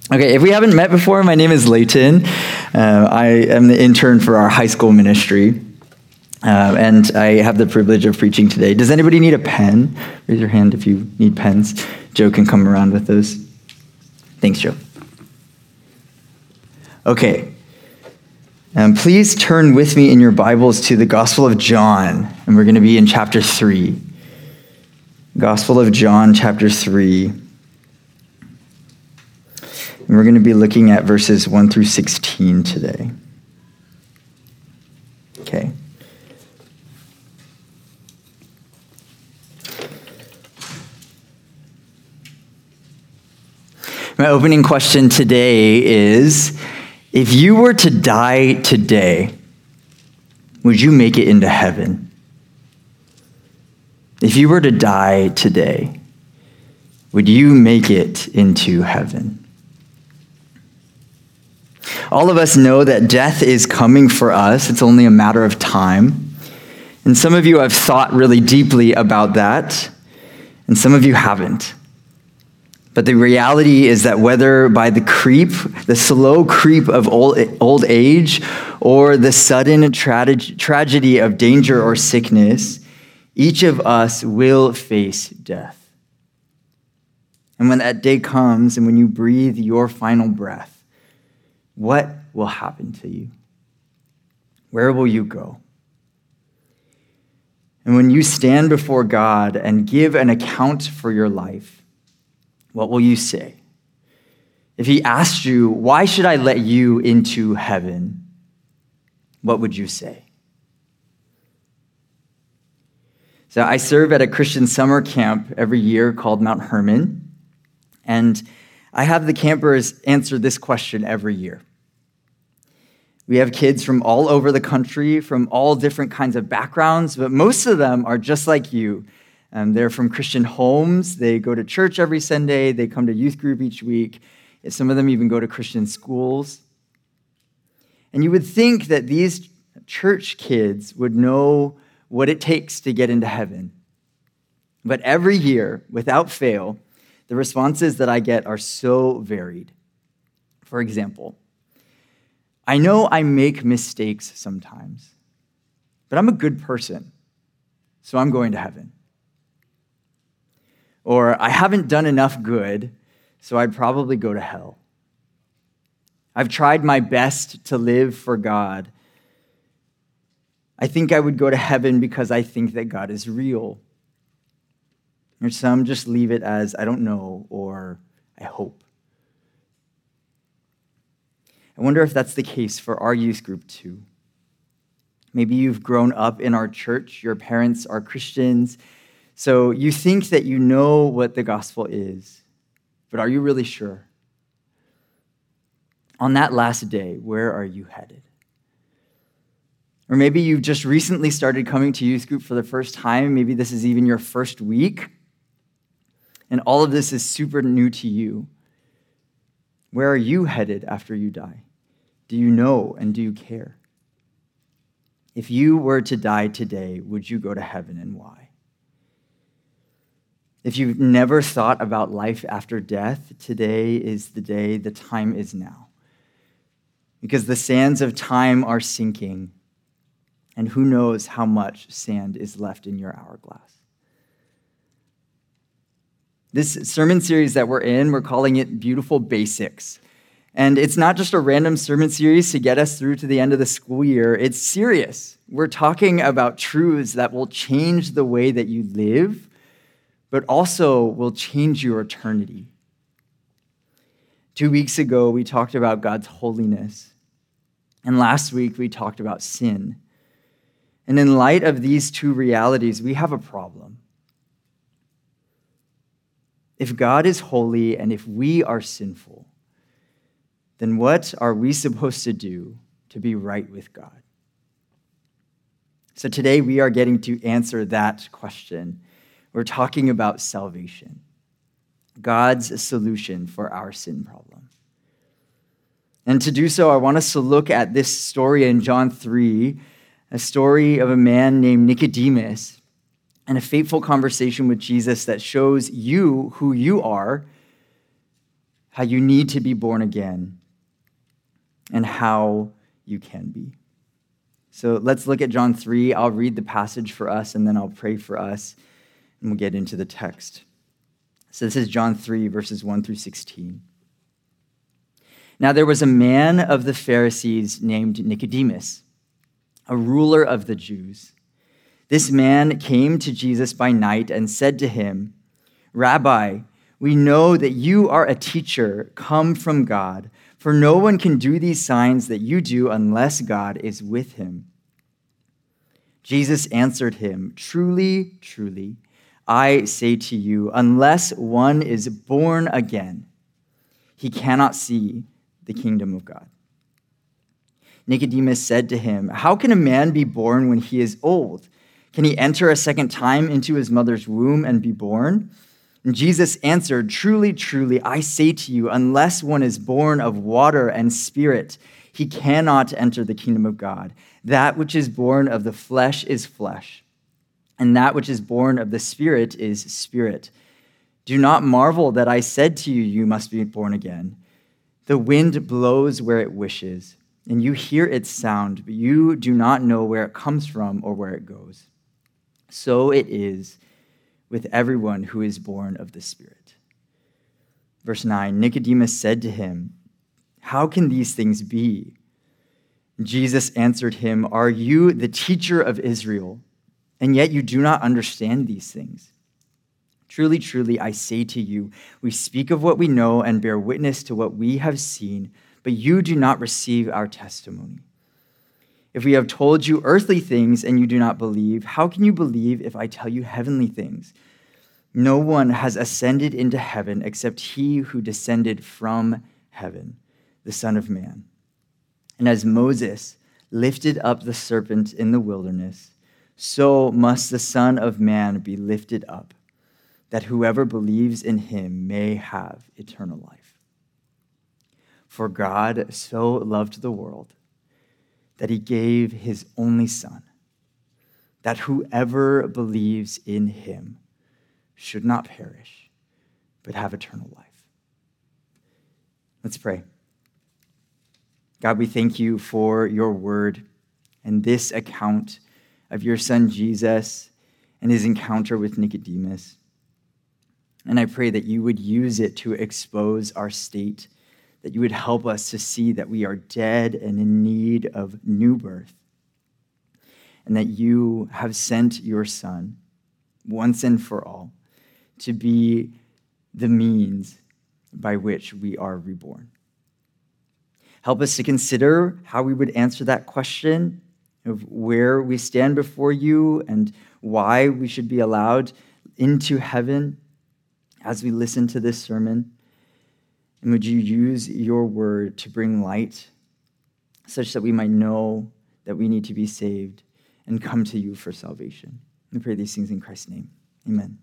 Okay, if we haven't met before, my name is Leighton. I am the intern for our high school ministry, and I have the privilege of preaching today. Does anybody need a pen? Raise your hand if you need pens. Joe can come around with those. Thanks, Joe. Okay. Please turn with me in your Bibles to the Gospel of John, and we're going to be in chapter 3. Gospel of John, chapter 3. And we're going to be looking at verses 1 through 16 today. Okay. My opening question today is, if you were to die today, would you make it into heaven? If you were to die today, would you make it into heaven? All of us know that death is coming for us. It's only a matter of time. And some of you have thought really deeply about that, and some of you haven't. But the reality is that whether by the slow creep of old age, or the sudden tragedy of danger or sickness, each of us will face death. And when that day comes, and when you breathe your final breath, what will happen to you? Where will you go? And when you stand before God and give an account for your life, what will you say? If he asked you, why should I let you into heaven? What would you say? So I serve at a Christian summer camp every year called Mount Hermon, and I have the campers answer this question every year. We have kids from all over the country, from all different kinds of backgrounds, but most of them are just like you. They're from Christian homes. They go to church every Sunday. They come to youth group each week. Some of them even go to Christian schools. And you would think that these church kids would know what it takes to get into heaven. But every year, without fail, the responses that I get are so varied. For example, I know I make mistakes sometimes, but I'm a good person, so I'm going to heaven. Or I haven't done enough good, so I'd probably go to hell. I've tried my best to live for God. I think I would go to heaven because I think that God is real. Or some just leave it as, I don't know, or I hope. I wonder if that's the case for our youth group too. Maybe you've grown up in our church, your parents are Christians, so you think that you know what the gospel is, but are you really sure? On that last day, where are you headed? Or maybe you've just recently started coming to youth group for the first time. Maybe this is even your first week, and all of this is super new to you. Where are you headed after you die? Do you know and do you care? If you were to die today, would you go to heaven, and why? If you've never thought about life after death, today is the day, the time is now. Because the sands of time are sinking, and who knows how much sand is left in your hourglass. This sermon series that we're in, we're calling it Beautiful Basics. And it's not just a random sermon series to get us through to the end of the school year. It's serious. We're talking about truths that will change the way that you live, but also will change your eternity. 2 weeks ago, we talked about God's holiness. And last week, we talked about sin. And in light of these two realities, we have a problem. If God is holy and if we are sinful, then what are we supposed to do to be right with God? So today we are getting to answer that question. We're talking about salvation, God's solution for our sin problem. And to do so, I want us to look at this story in John 3, a story of a man named Nicodemus and a fateful conversation with Jesus that shows you who you are, how you need to be born again, and how you can be. So let's look at John 3. I'll read the passage for us, and then I'll pray for us, and we'll get into the text. So this is John 3, verses 1 through 16. Now there was a man of the Pharisees named Nicodemus, a ruler of the Jews. This man came to Jesus by night and said to him, "Rabbi, we know that you are a teacher come from God, for no one can do these signs that you do unless God is with him." Jesus answered him, "Truly, truly, I say to you, unless one is born again, he cannot see the kingdom of God." Nicodemus said to him, "How can a man be born when he is old? Can he enter a second time into his mother's womb and be born?" And Jesus answered, "Truly, truly, I say to you, unless one is born of water and spirit, he cannot enter the kingdom of God. That which is born of the flesh is flesh, and that which is born of the Spirit is spirit. Do not marvel that I said to you, you must be born again. The wind blows where it wishes, and you hear its sound, but you do not know where it comes from or where it goes. So it is with everyone who is born of the Spirit." Verse 9, Nicodemus said to him, "How can these things be?" Jesus answered him, "Are you the teacher of Israel, and yet you do not understand these things? Truly, truly, I say to you, we speak of what we know and bear witness to what we have seen, but you do not receive our testimony. If we have told you earthly things and you do not believe, how can you believe if I tell you heavenly things? No one has ascended into heaven except he who descended from heaven, the Son of Man. And as Moses lifted up the serpent in the wilderness, so must the Son of Man be lifted up, that whoever believes in him may have eternal life. For God so loved the world that he gave his only Son, that whoever believes in him should not perish, but have eternal life." Let's pray. God, we thank you for your word and this account of your son Jesus and his encounter with Nicodemus. And I pray that you would use it to expose our state, that you would help us to see that we are dead and in need of new birth, and that you have sent your Son once and for all to be the means by which we are reborn. Help us to consider how we would answer that question of where we stand before you and why we should be allowed into heaven as we listen to this sermon. And would you use your word to bring light such that we might know that we need to be saved and come to you for salvation. We pray these things in Christ's name. Amen.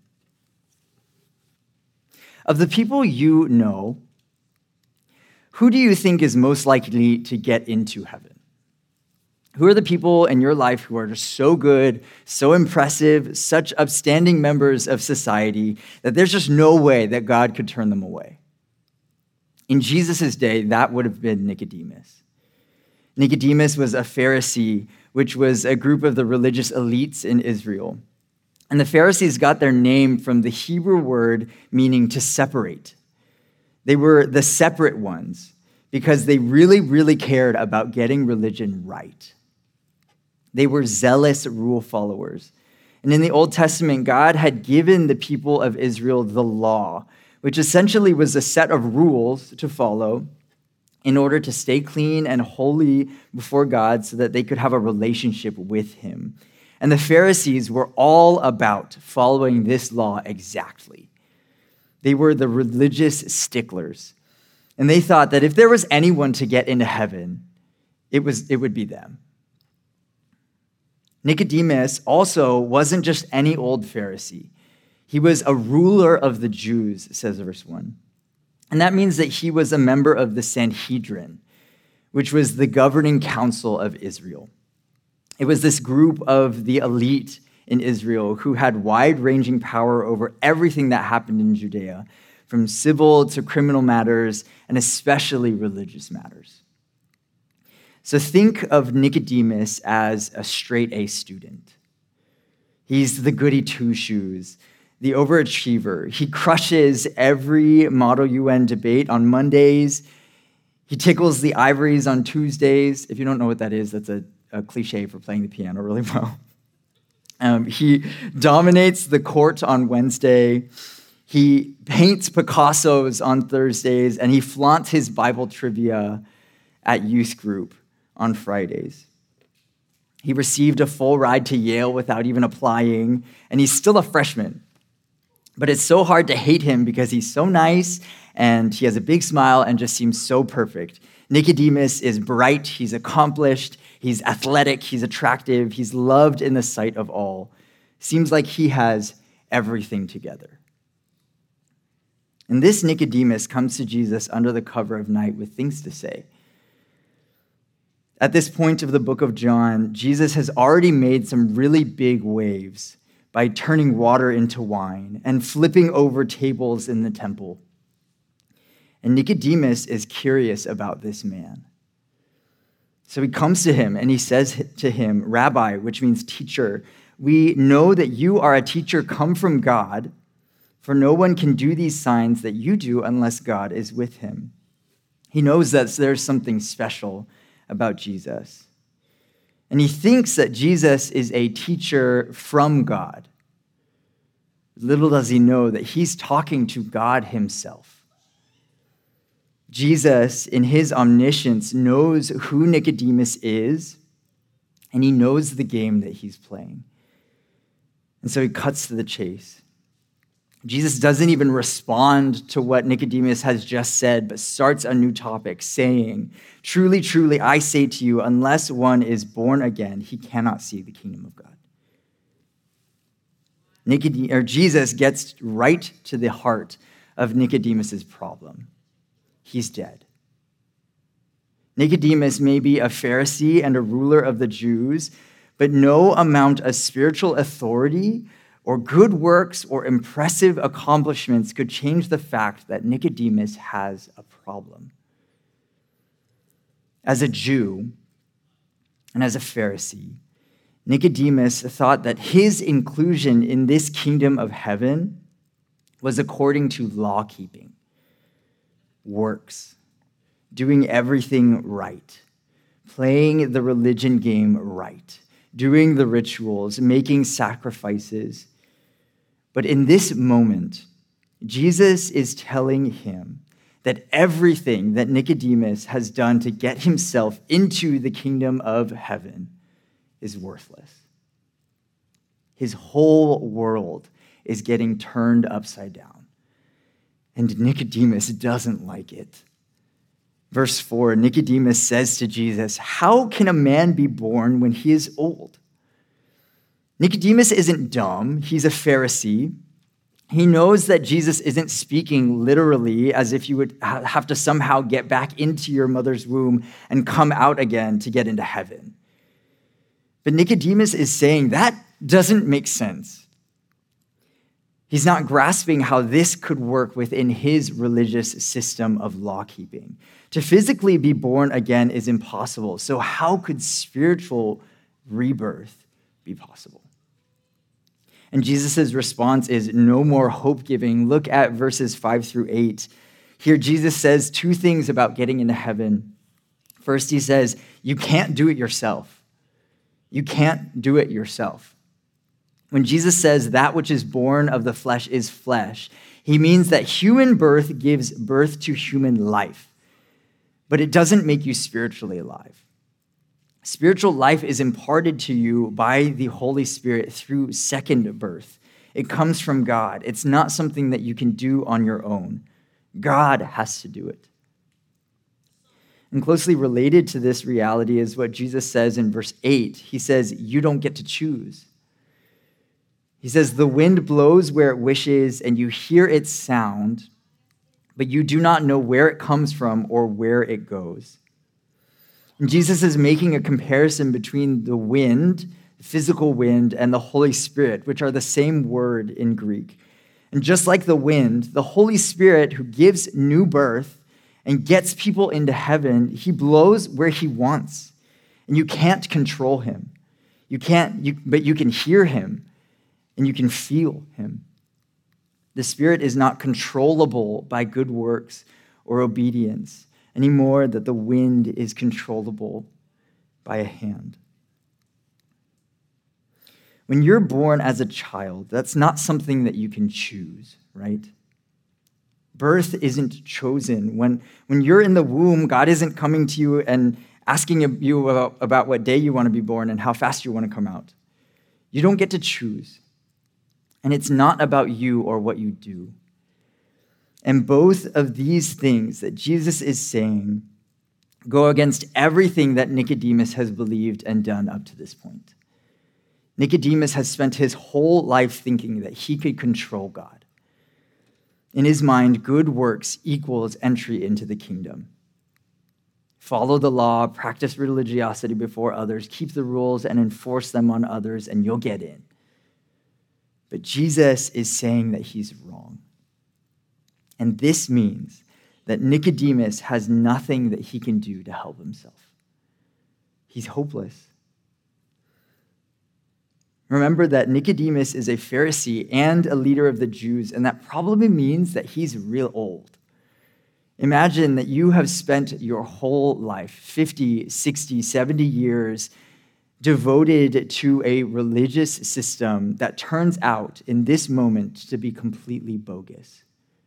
Of the people you know, who do you think is most likely to get into heaven? Who are the people in your life who are just so good, so impressive, such upstanding members of society that there's just no way that God could turn them away? In Jesus' day, that would have been Nicodemus. Nicodemus was a Pharisee, which was a group of the religious elites in Israel. And the Pharisees got their name from the Hebrew word meaning to separate. They were the separate ones because they really, really cared about getting religion right. They were zealous rule followers. And in the Old Testament, God had given the people of Israel the law, which essentially was a set of rules to follow in order to stay clean and holy before God so that they could have a relationship with him. And the Pharisees were all about following this law exactly. They were the religious sticklers. And they thought that if there was anyone to get into heaven, it would be them. Nicodemus also wasn't just any old Pharisee. He was a ruler of the Jews, says verse 1. And that means that he was a member of the Sanhedrin, which was the governing council of Israel. It was this group of the elite in Israel who had wide-ranging power over everything that happened in Judea, from civil to criminal matters, and especially religious matters. So think of Nicodemus as a straight-A student. He's the goody two-shoes, the overachiever. He crushes every Model UN debate on Mondays. He tickles the ivories on Tuesdays. If you don't know what that is, that's a cliche for playing the piano really well. He dominates the court on Wednesday. He paints Picassos on Thursdays, and he flaunts his Bible trivia at youth group on Fridays. He received a full ride to Yale without even applying, and he's still a freshman. But it's so hard to hate him because he's so nice, and he has a big smile and just seems so perfect. Nicodemus is bright, he's accomplished, he's athletic, he's attractive, he's loved in the sight of all. Seems like he has everything together. And this Nicodemus comes to Jesus under the cover of night with things to say. At this point of the book of John, Jesus has already made some really big waves by turning water into wine and flipping over tables in the temple. And Nicodemus is curious about this man. So he comes to him and he says to him, "Rabbi," which means teacher, "we know that you are a teacher come from God, for no one can do these signs that you do unless God is with him." He knows that there's something special about Jesus. And he thinks that Jesus is a teacher from God. Little does he know that he's talking to God himself. Jesus, in his omniscience, knows who Nicodemus is, and he knows the game that he's playing. And so he cuts to the chase. Jesus doesn't even respond to what Nicodemus has just said, but starts a new topic, saying, "Truly, truly, I say to you, unless one is born again, he cannot see the kingdom of God." Jesus gets right to the heart of Nicodemus's problem. He's dead. Nicodemus may be a Pharisee and a ruler of the Jews, but no amount of spiritual authority or good works or impressive accomplishments could change the fact that Nicodemus has a problem. As a Jew and as a Pharisee, Nicodemus thought that his inclusion in this kingdom of heaven was according to law-keeping, works, doing everything right, playing the religion game right, doing the rituals, making sacrifices. But in this moment, Jesus is telling him that everything that Nicodemus has done to get himself into the kingdom of heaven is worthless. His whole world is getting turned upside down. And Nicodemus doesn't like it. Verse 4, Nicodemus says to Jesus, "How can a man be born when he is old?" Nicodemus isn't dumb. He's a Pharisee. He knows that Jesus isn't speaking literally as if you would have to somehow get back into your mother's womb and come out again to get into heaven. But Nicodemus is saying that doesn't make sense. He's not grasping how this could work within his religious system of law-keeping. To physically be born again is impossible. So how could spiritual rebirth be possible? And Jesus' response is no more hope-giving. Look at verses 5-8. Here, Jesus says two things about getting into heaven. First, he says, you can't do it yourself. You can't do it yourself. When Jesus says that which is born of the flesh is flesh, he means that human birth gives birth to human life, but it doesn't make you spiritually alive. Spiritual life is imparted to you by the Holy Spirit through second birth. It comes from God. It's not something that you can do on your own. God has to do it. And closely related to this reality is what Jesus says in verse 8. He says, you don't get to choose. He says, the wind blows where it wishes, and you hear its sound, but you do not know where it comes from or where it goes. And Jesus is making a comparison between the wind, physical wind, and the Holy Spirit, which are the same word in Greek. And just like the wind, the Holy Spirit who gives new birth and gets people into heaven, he blows where he wants. And you can't control him. But you can hear him and you can feel him. The Spirit is not controllable by good works or obedience any more than the wind is controllable by a hand. When you're born as a child, that's not something that you can choose, right? Birth isn't chosen. When you're in the womb, God isn't coming to you and asking you about what day you want to be born and how fast you want to come out. You don't get to choose. And it's not about you or what you do. And both of these things that Jesus is saying go against everything that Nicodemus has believed and done up to this point. Nicodemus has spent his whole life thinking that he could control God. In his mind, good works equals entry into the kingdom. Follow the law, practice religiosity before others, keep the rules and enforce them on others, and you'll get in. But Jesus is saying that he's wrong. And this means that Nicodemus has nothing that he can do to help himself. He's hopeless. Remember that Nicodemus is a Pharisee and a leader of the Jews, and that probably means that he's real old. Imagine that you have spent your whole life, 50, 60, 70 years, devoted to a religious system that turns out in this moment to be completely bogus.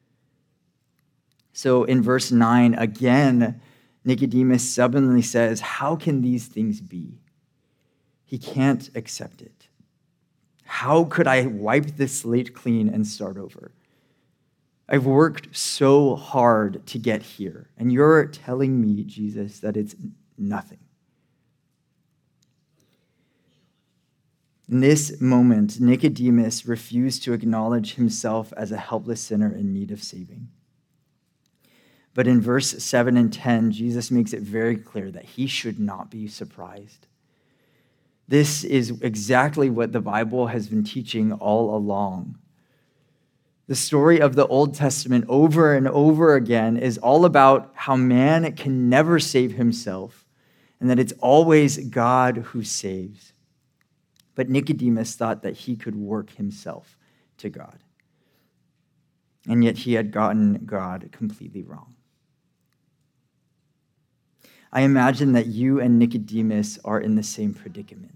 So in verse 9, again, Nicodemus stubbornly says, how can these things be? He can't accept it. How could I wipe this slate clean and start over? I've worked so hard to get here, and you're telling me, Jesus, that it's nothing. In this moment, Nicodemus refused to acknowledge himself as a helpless sinner in need of saving. But in verse 7 and 10, Jesus makes it very clear that he should not be surprised. This is exactly what the Bible has been teaching all along. The story of the Old Testament over and over again is all about how man can never save himself and that it's always God who saves. But Nicodemus thought that he could work himself to God. And yet he had gotten God completely wrong. I imagine that you and Nicodemus are in the same predicament.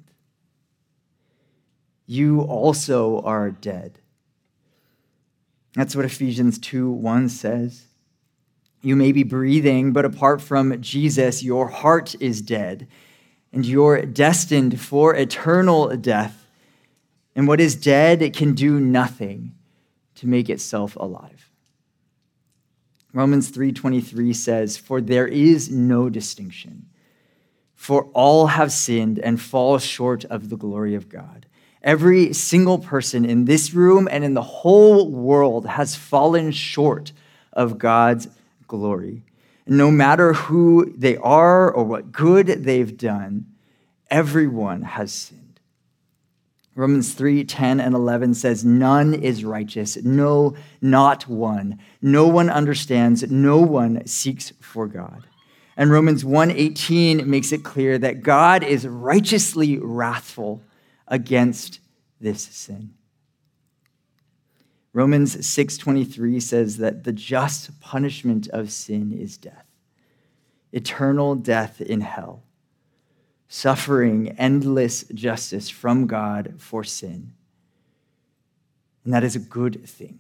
You also are dead. That's what Ephesians 2:1 says. You may be breathing, but apart from Jesus, your heart is dead, and you're destined for eternal death. And what is dead, it can do nothing to make itself alive. Romans 3:23 says, for there is no distinction, for all have sinned and fall short of the glory of God. Every single person in this room and in the whole world has fallen short of God's glory. And no matter who they are or what good they've done, everyone has sinned. Romans 3:10 and 11 says, none is righteous, no, not one. No one understands, no one seeks for God. And Romans 1:18 makes it clear that God is righteously wrathful against this sin. Romans 6:23 says that the just punishment of sin is death, eternal death in hell, suffering endless justice from God for sin. And that is a good thing.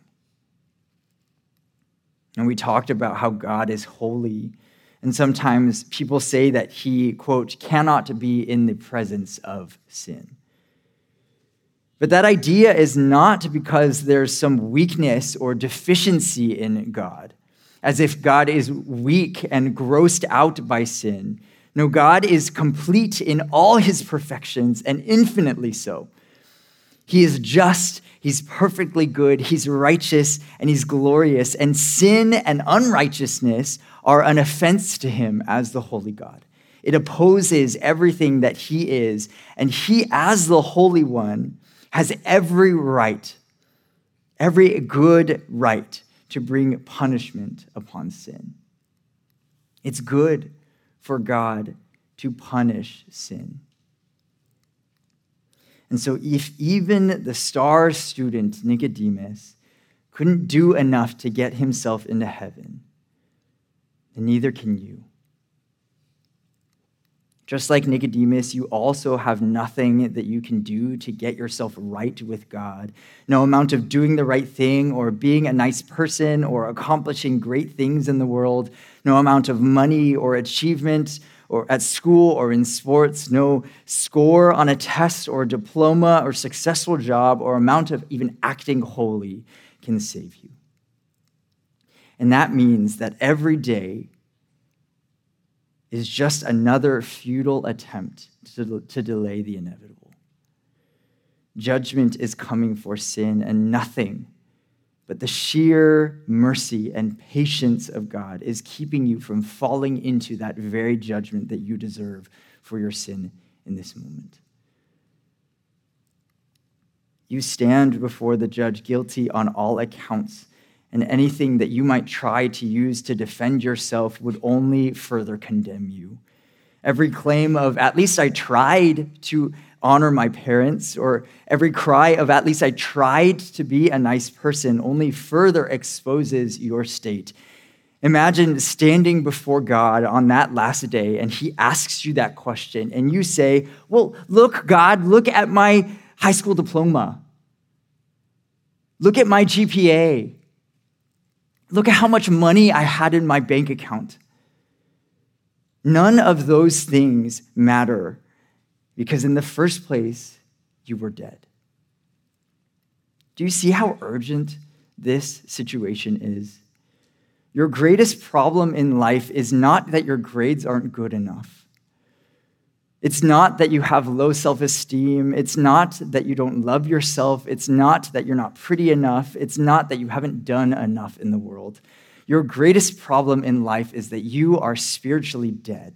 And we talked about how God is holy, and sometimes people say that he, quote, cannot be in the presence of sin. But that idea is not because there's some weakness or deficiency in God, as if God is weak and grossed out by sin. No, God is complete in all his perfections and infinitely so. He is just, he's perfectly good, he's righteous, and he's glorious. And sin and unrighteousness are an offense to him as the holy God. It opposes everything that he is, and he, as the Holy One, has every right every good right to bring punishment upon sin. It's good for God to punish sin. And so if even the star student Nicodemus couldn't do enough to get himself into heaven, then neither can you. Just like Nicodemus, you also have nothing that you can do to get yourself right with God. No amount of doing the right thing or being a nice person or accomplishing great things in the world, no amount of money or achievement or at school or in sports, no score on a test or diploma or successful job or amount of even acting holy can save you. And that means that every day is just another futile attempt to delay the inevitable. Judgment is coming for sin, and nothing but the sheer mercy and patience of God is keeping you from falling into that very judgment that you deserve for your sin in this moment. You stand before the judge guilty on all accounts, and anything that you might try to use to defend yourself would only further condemn you. Every claim of, at least I tried to honor my parents, or every cry of, at least I tried to be a nice person, only further exposes your state. Imagine standing before God on that last day, and he asks you that question, and you say, well, look, God, look at my high school diploma. Look at my GPA. Look at how much money I had in my bank account. None of those things matter because in the first place, you were dead. Do you see how urgent this situation is? Your greatest problem in life is not that your grades aren't good enough. It's not that you have low self-esteem. It's not that you don't love yourself. It's not that you're not pretty enough. It's not that you haven't done enough in the world. Your greatest problem in life is that you are spiritually dead.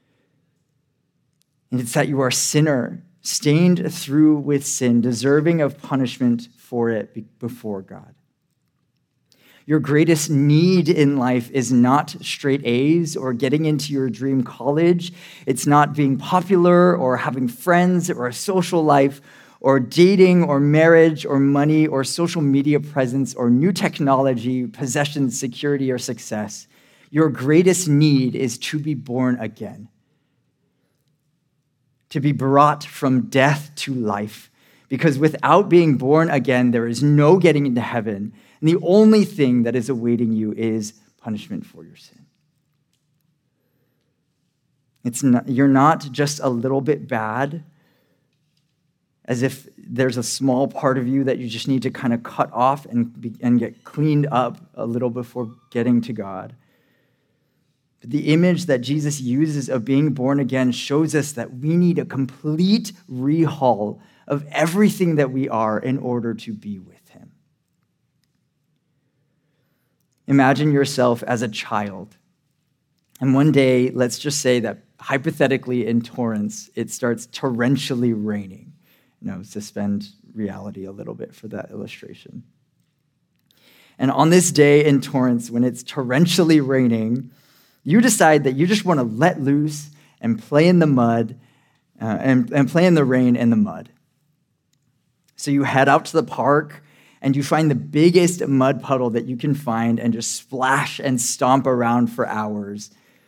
And it's that you are a sinner, stained through with sin, deserving of punishment for it before God. Your greatest need in life is not straight A's or getting into your dream college. It's not being popular or having friends or a social life or dating or marriage or money or social media presence or new technology, possessions, security, or success. Your greatest need is to be born again, to be brought from death to life. Because without being born again, there is no getting into heaven. And the only thing that is awaiting you is punishment for your sin. You're not just a little bit bad, as if there's a small part of you that you just need to kind of cut off and get cleaned up a little before getting to God. But the image that Jesus uses of being born again shows us that we need a complete rehaul of everything that we are in order to be with him. Imagine yourself as a child. And one day, let's just say that hypothetically in Torrance, it starts torrentially raining. Suspend reality a little bit for that illustration. And on this day in Torrance, when it's torrentially raining, you decide that you just want to let loose and play in the mud and play in the rain and the mud. So you head out to the park and you find the biggest mud puddle that you can find and just splash and stomp around for hours.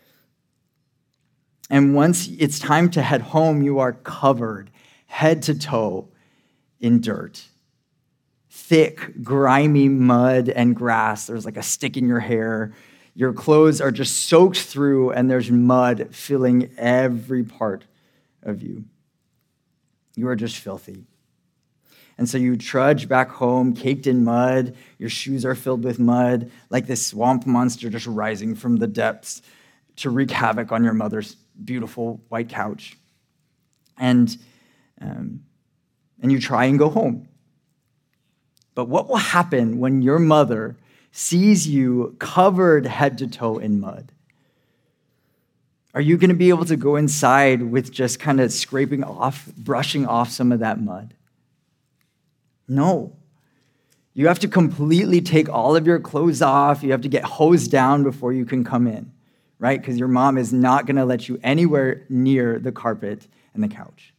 And once it's time to head home, you are covered head to toe in dirt. Thick, grimy mud and grass. There's like a stick in your hair. Your clothes are just soaked through and there's mud filling every part of you. You are just filthy. And so you trudge back home, caked in mud. Your shoes are filled with mud, like this swamp monster just rising from the depths to wreak havoc on your mother's beautiful white couch. And you try and go home. But what will happen when your mother sees you covered head to toe in mud? Are you going to be able to go inside with just kind of brushing off some of that mud? No. You have to completely take all of your clothes off. You have to get hosed down before you can come in, right? Because your mom is not going to let you anywhere near the carpet and the couch.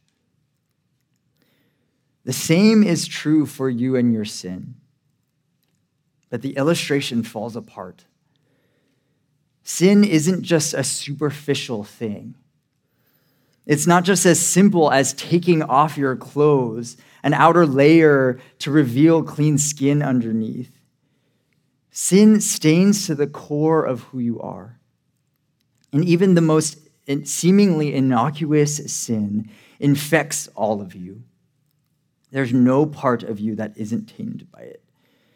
The same is true for you and your sin. But the illustration falls apart. Sin isn't just a superficial thing. It's not just as simple as taking off your clothes, an outer layer to reveal clean skin underneath. Sin stains to the core of who you are. And even the most seemingly innocuous sin infects all of you. There's no part of you that isn't tainted by it.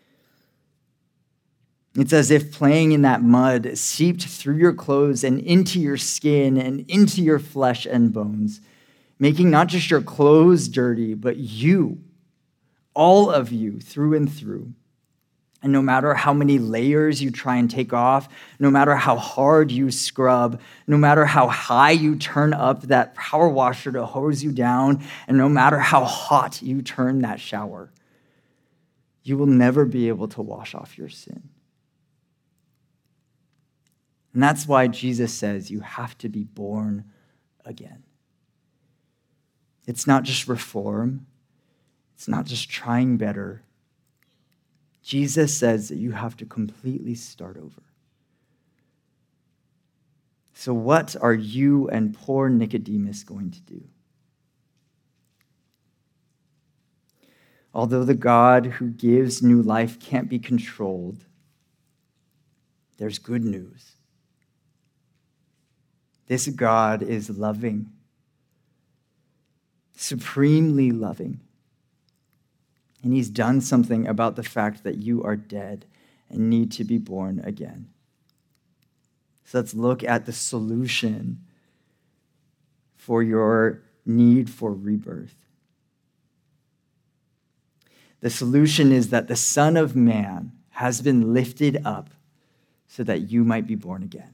It's as if playing in that mud seeped through your clothes and into your skin and into your flesh and bones, making not just your clothes dirty, but you, all of you, through and through. And no matter how many layers you try and take off, no matter how hard you scrub, no matter how high you turn up that power washer to hose you down, and no matter how hot you turn that shower, you will never be able to wash off your sin. And that's why Jesus says you have to be born again. It's not just reform. It's not just trying better. Jesus says that you have to completely start over. So what are you and poor Nicodemus going to do? Although the God who gives new life can't be controlled, there's good news. This God is loving, supremely loving. And he's done something about the fact that you are dead and need to be born again. So let's look at the solution for your need for rebirth. The solution is that the Son of Man has been lifted up so that you might be born again.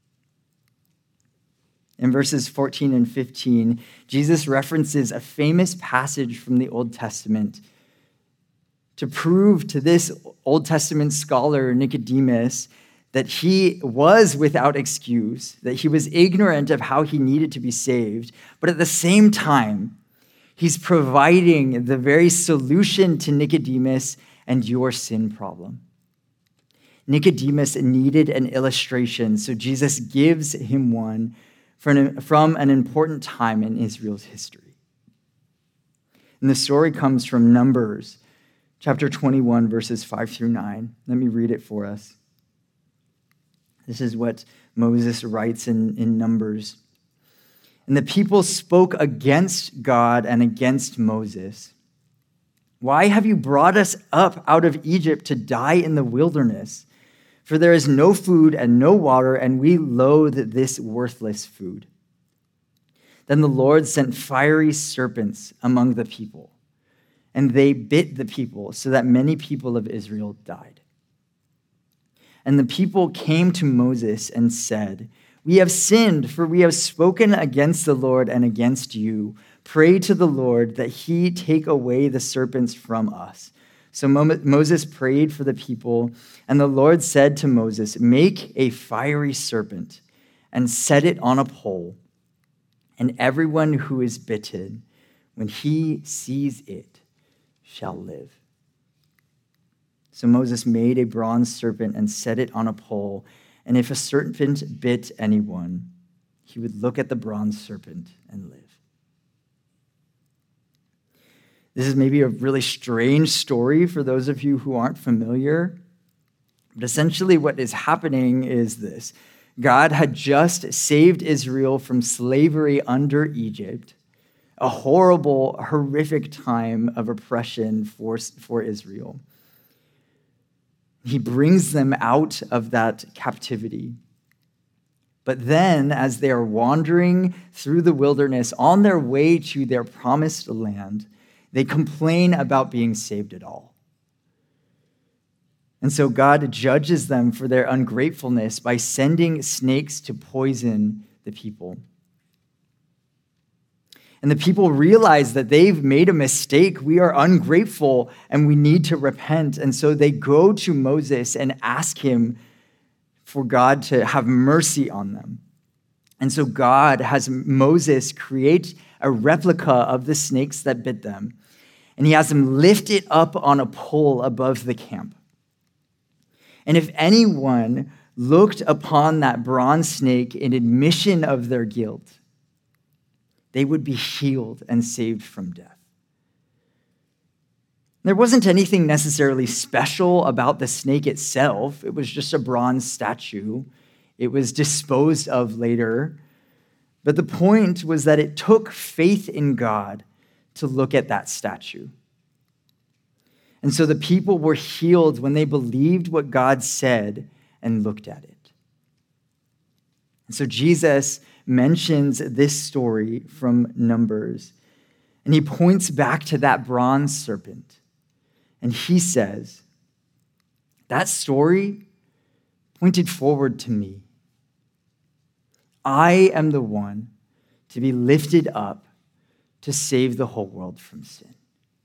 In verses 14 and 15, Jesus references a famous passage from the Old Testament to prove to this Old Testament scholar, Nicodemus, that he was without excuse, that he was ignorant of how he needed to be saved, but at the same time, he's providing the very solution to Nicodemus and your sin problem. Nicodemus needed an illustration, so Jesus gives him one from an important time in Israel's history. And the story comes from Numbers, chapter 21, verses 5 through 9. Let me read it for us. This is what Moses writes in Numbers. And the people spoke against God and against Moses. Why have you brought us up out of Egypt to die in the wilderness? For there is no food and no water, and we loathe this worthless food. Then the Lord sent fiery serpents among the people, and they bit the people, so that many people of Israel died. And the people came to Moses and said, "We have sinned, for we have spoken against the Lord and against you. Pray to the Lord that he take away the serpents from us." So Moses prayed for the people, and the Lord said to Moses, "Make a fiery serpent and set it on a pole, and everyone who is bitten, when he sees it, shall live." So Moses made a bronze serpent and set it on a pole, and if a serpent bit anyone, he would look at the bronze serpent and live. This is maybe a really strange story for those of you who aren't familiar. But essentially what is happening is this. God had just saved Israel from slavery under Egypt, a horrible, horrific time of oppression for Israel. He brings them out of that captivity. But then, as they are wandering through the wilderness on their way to their promised land, they complain about being saved at all. And so God judges them for their ungratefulness by sending snakes to poison the people. And the people realize that they've made a mistake. We are ungrateful and we need to repent. And so they go to Moses and ask him for God to have mercy on them. And so God has Moses create a replica of the snakes that bit them. And he has them lift it up on a pole above the camp. And if anyone looked upon that bronze snake in admission of their guilt, they would be healed and saved from death. There wasn't anything necessarily special about the snake itself. It was just a bronze statue. It was disposed of later. But the point was that it took faith in God to look at that statue. And so the people were healed when they believed what God said and looked at it. And so Jesus mentions this story from Numbers, and he points back to that bronze serpent. And he says, that story pointed forward to me. I am the one to be lifted up to save the whole world from sin.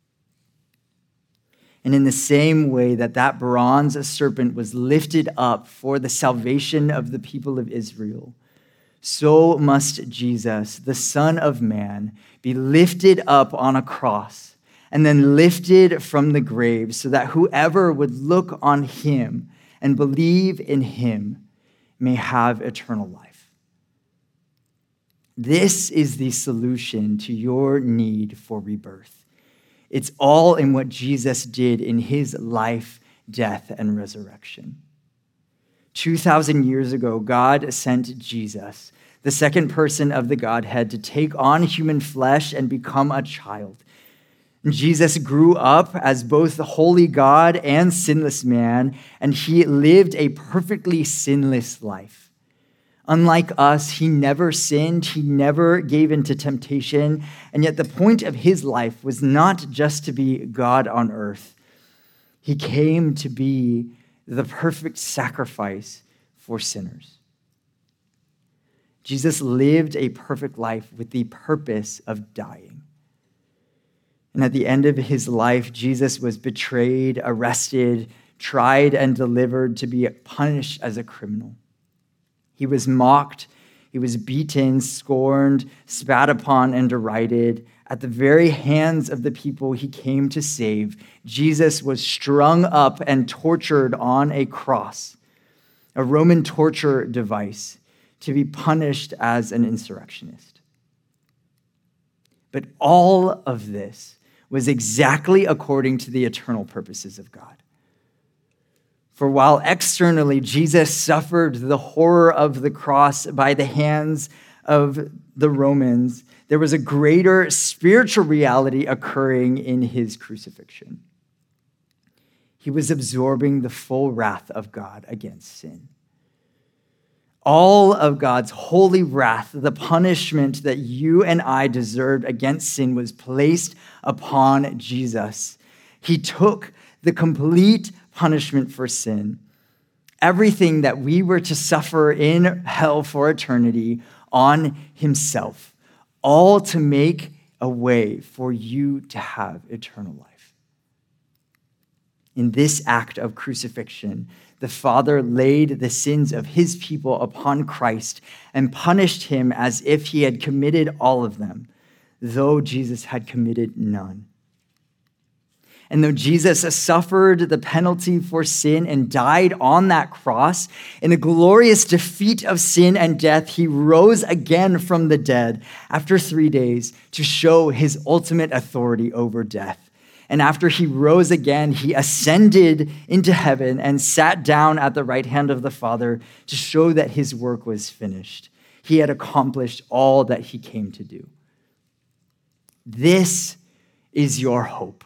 And in the same way that that bronze serpent was lifted up for the salvation of the people of Israel, so must Jesus, the Son of Man, be lifted up on a cross and then lifted from the grave so that whoever would look on him and believe in him may have eternal life. This is the solution to your need for rebirth. It's all in what Jesus did in his life, death, and resurrection. 2,000 years ago, God sent Jesus, the second person of the Godhead, to take on human flesh and become a child. And Jesus grew up as both the holy God and sinless man, and he lived a perfectly sinless life. Unlike us, he never sinned, he never gave into temptation, and yet the point of his life was not just to be God on earth. He came to be the perfect sacrifice for sinners. Jesus lived a perfect life with the purpose of dying. And at the end of his life, Jesus was betrayed, arrested, tried, and delivered to be punished as a criminal. He was mocked, he was beaten, scorned, spat upon, and derided. At the very hands of the people he came to save, Jesus was strung up and tortured on a cross, a Roman torture device, to be punished as an insurrectionist. But all of this was exactly according to the eternal purposes of God. For while externally Jesus suffered the horror of the cross by the hands of the Romans, there was a greater spiritual reality occurring in his crucifixion. He was absorbing the full wrath of God against sin. All of God's holy wrath, the punishment that you and I deserved against sin, was placed upon Jesus. He took the complete punishment for sin, everything that we were to suffer in hell for eternity, on himself, all to make a way for you to have eternal life. In this act of crucifixion, the Father laid the sins of his people upon Christ and punished him as if he had committed all of them, though Jesus had committed none. And though Jesus suffered the penalty for sin and died on that cross, in a glorious defeat of sin and death, he rose again from the dead after 3 days to show his ultimate authority over death. And after he rose again, he ascended into heaven and sat down at the right hand of the Father to show that his work was finished. He had accomplished all that he came to do. This is your hope.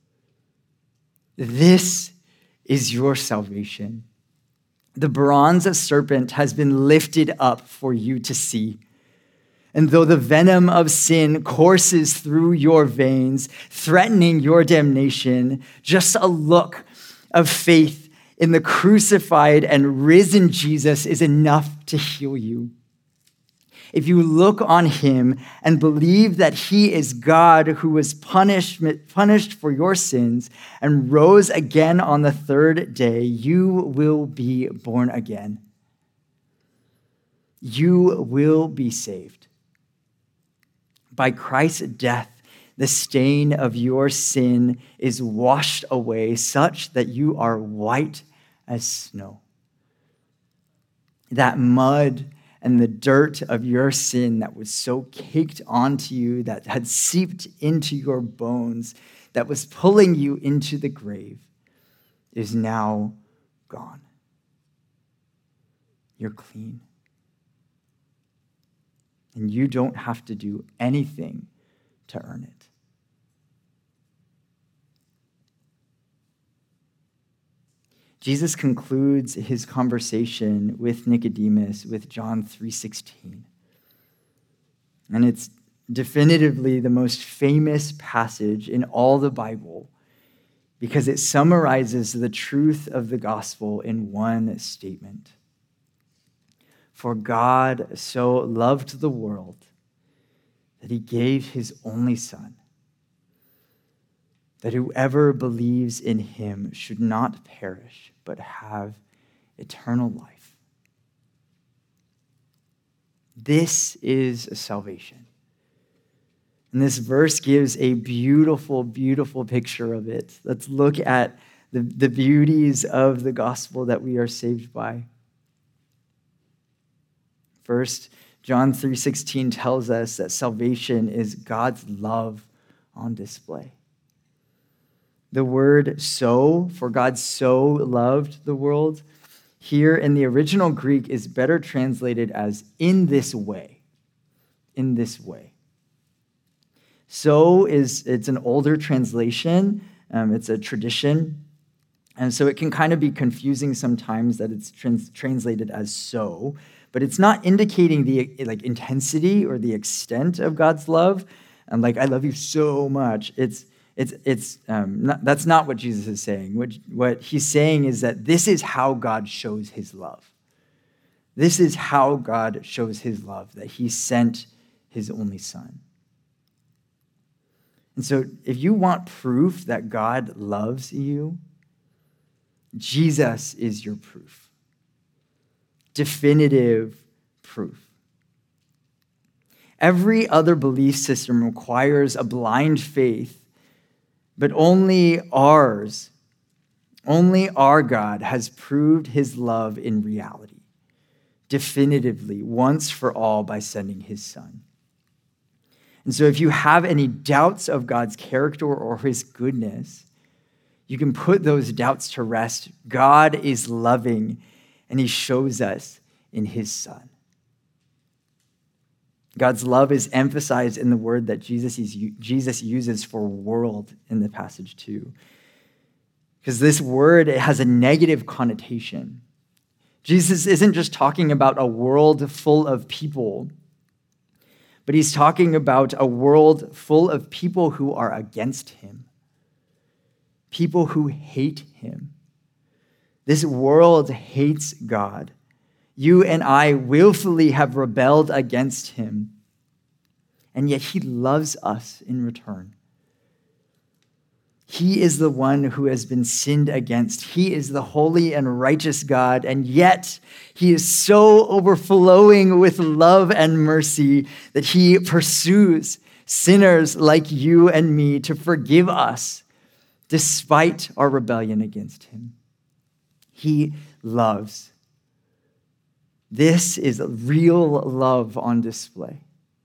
This is your salvation. The bronze serpent has been lifted up for you to see. And though the venom of sin courses through your veins, threatening your damnation, just a look of faith in the crucified and risen Jesus is enough to heal you. If you look on him and believe that he is God who was punished for your sins and rose again on the third day, you will be born again. You will be saved. By Christ's death, the stain of your sin is washed away such that you are white as snow. That mud and the dirt of your sin that was so caked onto you, that had seeped into your bones, that was pulling you into the grave, is now gone. You're clean. And you don't have to do anything to earn it. Jesus concludes his conversation with Nicodemus with John 3:16. And it's definitively the most famous passage in all the Bible because it summarizes the truth of the gospel in one statement. For God so loved the world that he gave his only Son, that whoever believes in him should not perish, but have eternal life. This is salvation. And this verse gives a beautiful, beautiful picture of it. Let's look at the beauties of the gospel that we are saved by. First, John 3:16 tells us that salvation is God's love on display. The word so, for God so loved the world, here in the original Greek is better translated as in this way. In this way. So it's an older translation. It's a tradition. And so it can kind of be confusing sometimes that it's translated as so, but it's not indicating the intensity or the extent of God's love. I love you so much. That's not what Jesus is saying. What he's saying is that this is how God shows his love. This is how God shows his love, that he sent his only Son. And so if you want proof that God loves you, Jesus is your proof. Definitive proof. Every other belief system requires a blind faith, but only our God has proved his love in reality, definitively, once for all, by sending his Son. And so if you have any doubts of God's character or his goodness, you can put those doubts to rest. God is loving, and he shows us in his Son. God's love is emphasized in the word that Jesus uses for world in the passage too. Because this word, it has a negative connotation. Jesus isn't just talking about a world full of people, but he's talking about a world full of people who are against him, people who hate him. This world hates God. You and I willfully have rebelled against him, and yet he loves us in return. He is the one who has been sinned against. He is the holy and righteous God, and yet he is so overflowing with love and mercy that he pursues sinners like you and me to forgive us despite our rebellion against him. He loves. This is real love on display.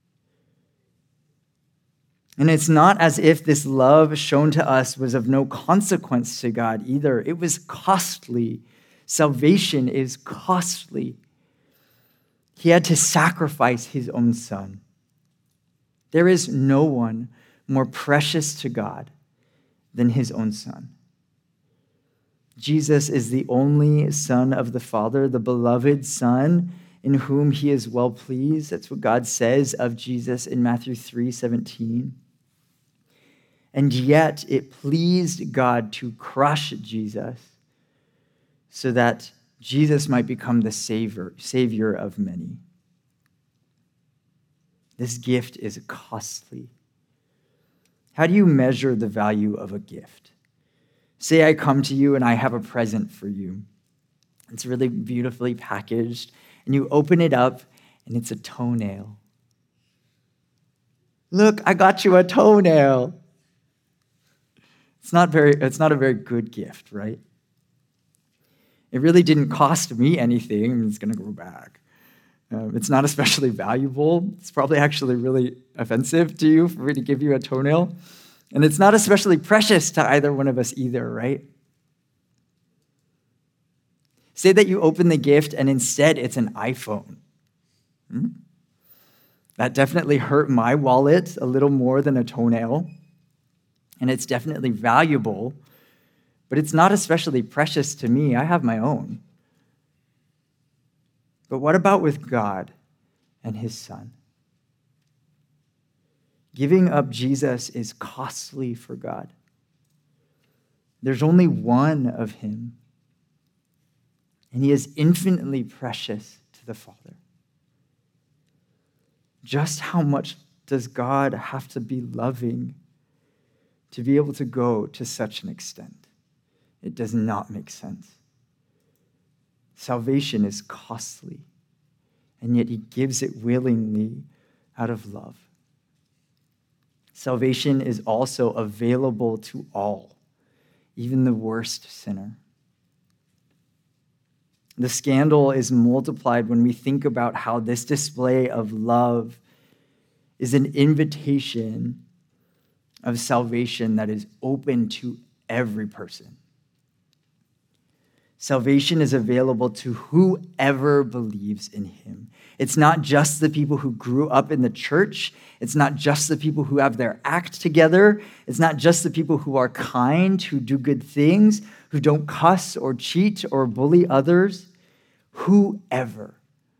And it's not as if this love shown to us was of no consequence to God either. It was costly. Salvation is costly. He had to sacrifice his own Son. There is no one more precious to God than his own Son. Jesus is the only Son of the Father, the beloved Son in whom he is well pleased. That's what God says of Jesus in Matthew 3:17. And yet it pleased God to crush Jesus so that Jesus might become the Savior of many. This gift is costly. How do you measure the value of a gift? Say I come to you and I have a present for you. It's really beautifully packaged, and you open it up, and it's a toenail. Look, I got you a toenail. It's not a very good gift, right? It really didn't cost me anything. I mean, it's going to grow back. It's not especially valuable. It's probably actually really offensive to you for me to give you a toenail. And it's not especially precious to either one of us either, right? Say that you open the gift and instead it's an iPhone. That definitely hurt my wallet a little more than a toenail. And it's definitely valuable, but it's not especially precious to me. I have my own. But what about with God and his Son? Giving up Jesus is costly for God. There's only one of him, and he is infinitely precious to the Father. Just how much does God have to be loving to be able to go to such an extent? It does not make sense. Salvation is costly, and yet he gives it willingly out of love. Salvation is also available to all, even the worst sinner. The scandal is multiplied when we think about how this display of love is an invitation of salvation that is open to every person. Salvation is available to whoever believes in him. It's not just the people who grew up in the church. It's not just the people who have their act together. It's not just the people who are kind, who do good things, who don't cuss or cheat or bully others. Whoever,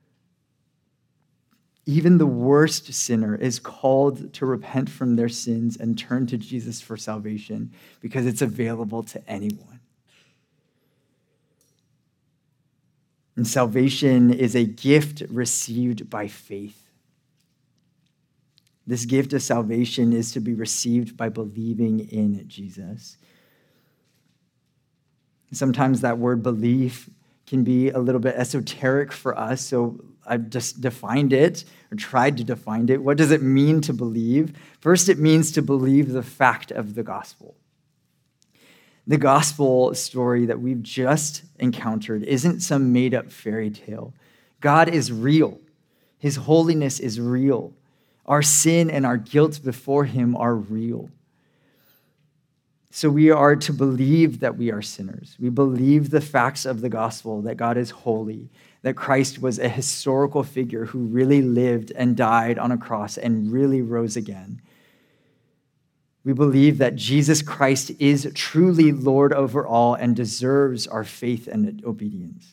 even the worst sinner, is called to repent from their sins and turn to Jesus for salvation because it's available to anyone. And salvation is a gift received by faith. This gift of salvation is to be received by believing in Jesus. Sometimes that word belief can be a little bit esoteric for us, so I've just defined it or tried to define it. What does it mean to believe? First, it means to believe the fact of the gospel. The gospel story that we've just encountered isn't some made-up fairy tale. God is real. His holiness is real. Our sin and our guilt before him are real. So we are to believe that we are sinners. We believe the facts of the gospel, that God is holy, that Christ was a historical figure who really lived and died on a cross and really rose again. We believe that Jesus Christ is truly Lord over all and deserves our faith and obedience.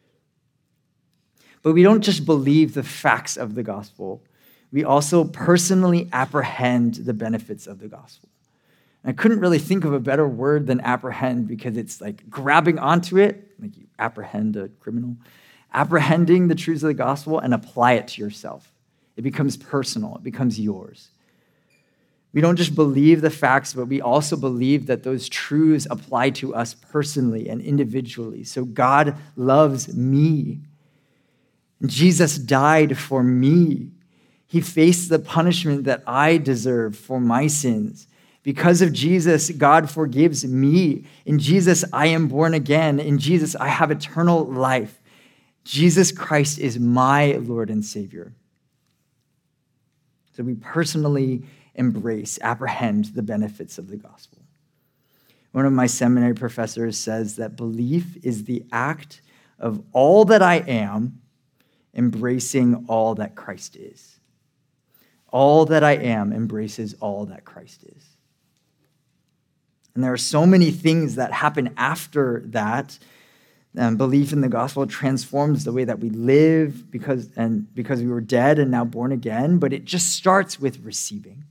But we don't just believe the facts of the gospel. We also personally apprehend the benefits of the gospel. And I couldn't really think of a better word than apprehend because it's like grabbing onto it, like you apprehend a criminal, apprehending the truths of the gospel and apply it to yourself. It becomes personal. It becomes yours. We don't just believe the facts, but we also believe that those truths apply to us personally and individually. So God loves me. Jesus died for me. He faced the punishment that I deserve for my sins. Because of Jesus, God forgives me. In Jesus, I am born again. In Jesus, I have eternal life. Jesus Christ is my Lord and Savior. So we personally apprehend the benefits of the gospel. One of my seminary professors says that belief is the act of all that I am, embracing all that Christ is. All that I am embraces all that Christ is. And there are so many things that happen after that. Belief in the gospel transforms the way that we live because we were dead and now born again, but it just starts with receiving.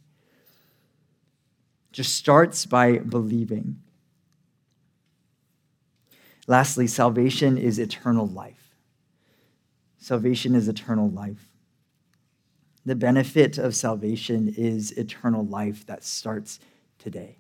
Just starts by believing. Lastly, salvation is eternal life. Salvation is eternal life. The benefit of salvation is eternal life that starts today.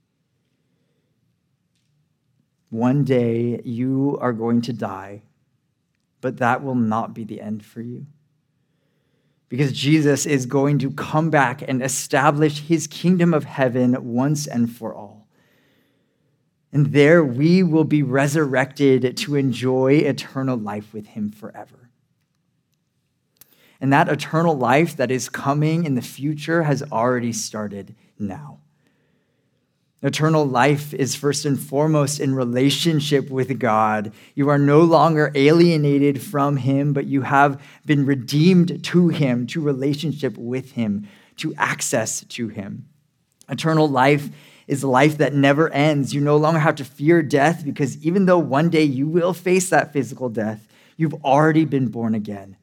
One day you are going to die, but that will not be the end for you. Because Jesus is going to come back and establish his kingdom of heaven once and for all. And there we will be resurrected to enjoy eternal life with him forever. And that eternal life that is coming in the future has already started now. Eternal life is first and foremost in relationship with God. You are no longer alienated from him, but you have been redeemed to him, to relationship with him, to access to him. Eternal life is life that never ends. You no longer have to fear death because even though one day you will face that physical death, you've already been born again.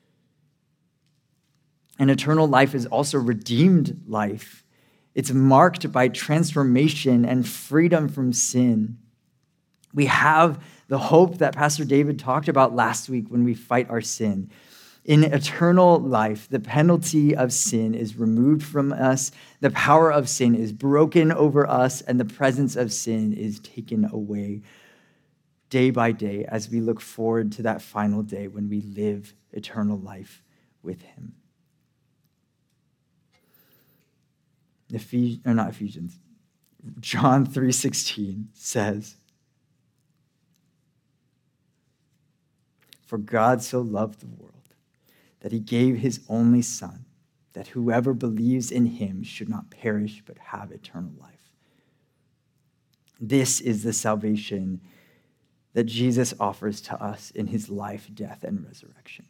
And eternal life is also redeemed life. It's marked by transformation and freedom from sin. We have the hope that Pastor David talked about last week when we fight our sin. In eternal life, the penalty of sin is removed from us, the power of sin is broken over us, and the presence of sin is taken away day by day as we look forward to that final day when we live eternal life with him. John 3:16 says, "For God so loved the world that he gave his only Son, that whoever believes in him should not perish but have eternal life." This is the salvation that Jesus offers to us in his life, death, and resurrection.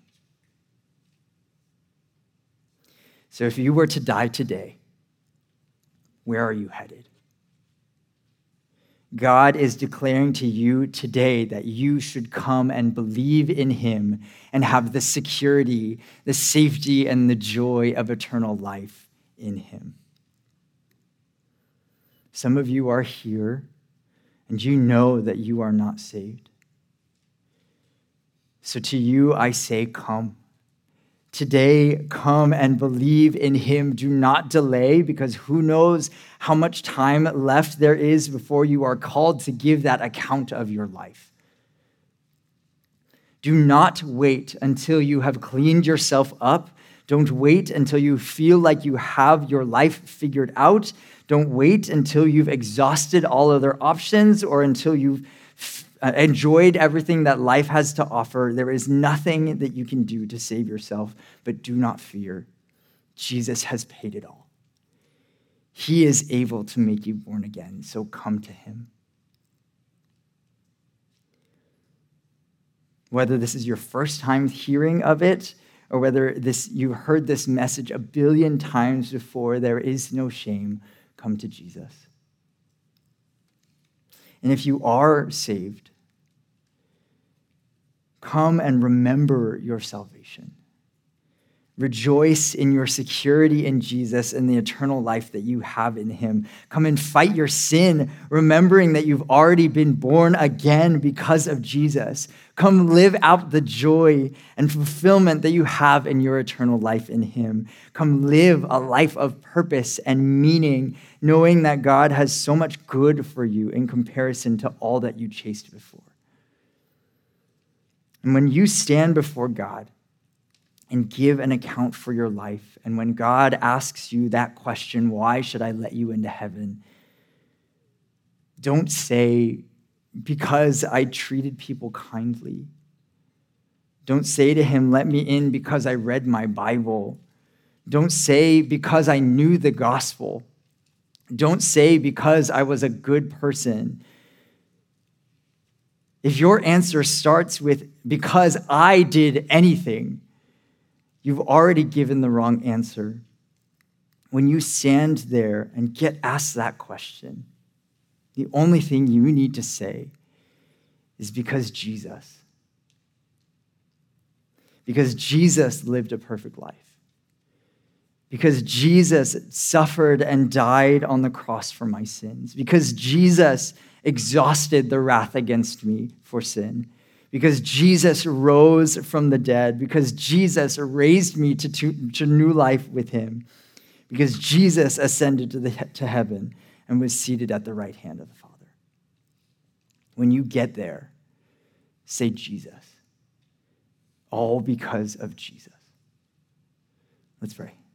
So if you were to die today, where are you headed? God is declaring to you today that you should come and believe in him and have the security, the safety, and the joy of eternal life in him. Some of you are here and you know that you are not saved. So to you, I say, come. Today, come and believe in him. Do not delay, because who knows how much time left there is before you are called to give that account of your life. Do not wait until you have cleaned yourself up. Don't wait until you feel like you have your life figured out. Don't wait until you've exhausted all other options or until you've enjoyed everything that life has to offer. There is nothing that you can do to save yourself, but do not fear. Jesus has paid it all. He is able to make you born again, so come to him. Whether this is your first time hearing of it, or whether you heard this message a billion times before, there is no shame. Come to Jesus. And if you are saved, come and remember your salvation. Rejoice in your security in Jesus and the eternal life that you have in him. Come and fight your sin, remembering that you've already been born again because of Jesus. Come live out the joy and fulfillment that you have in your eternal life in him. Come live a life of purpose and meaning, knowing that God has so much good for you in comparison to all that you chased before. And when you stand before God and give an account for your life, and when God asks you that question, why should I let you into heaven? Don't say, because I treated people kindly. Don't say to him, let me in because I read my Bible. Don't say, because I knew the gospel. Don't say, because I was a good person. If your answer starts with, because I did anything, you've already given the wrong answer. When you stand there and get asked that question, the only thing you need to say is because Jesus. Because Jesus lived a perfect life. Because Jesus suffered and died on the cross for my sins. Because Jesus exhausted the wrath against me for sin. because Jesus rose from the dead, because Jesus raised me to new life with him, because Jesus ascended to heaven and was seated at the right hand of the Father. When you get there, say Jesus. All because of Jesus. Let's pray.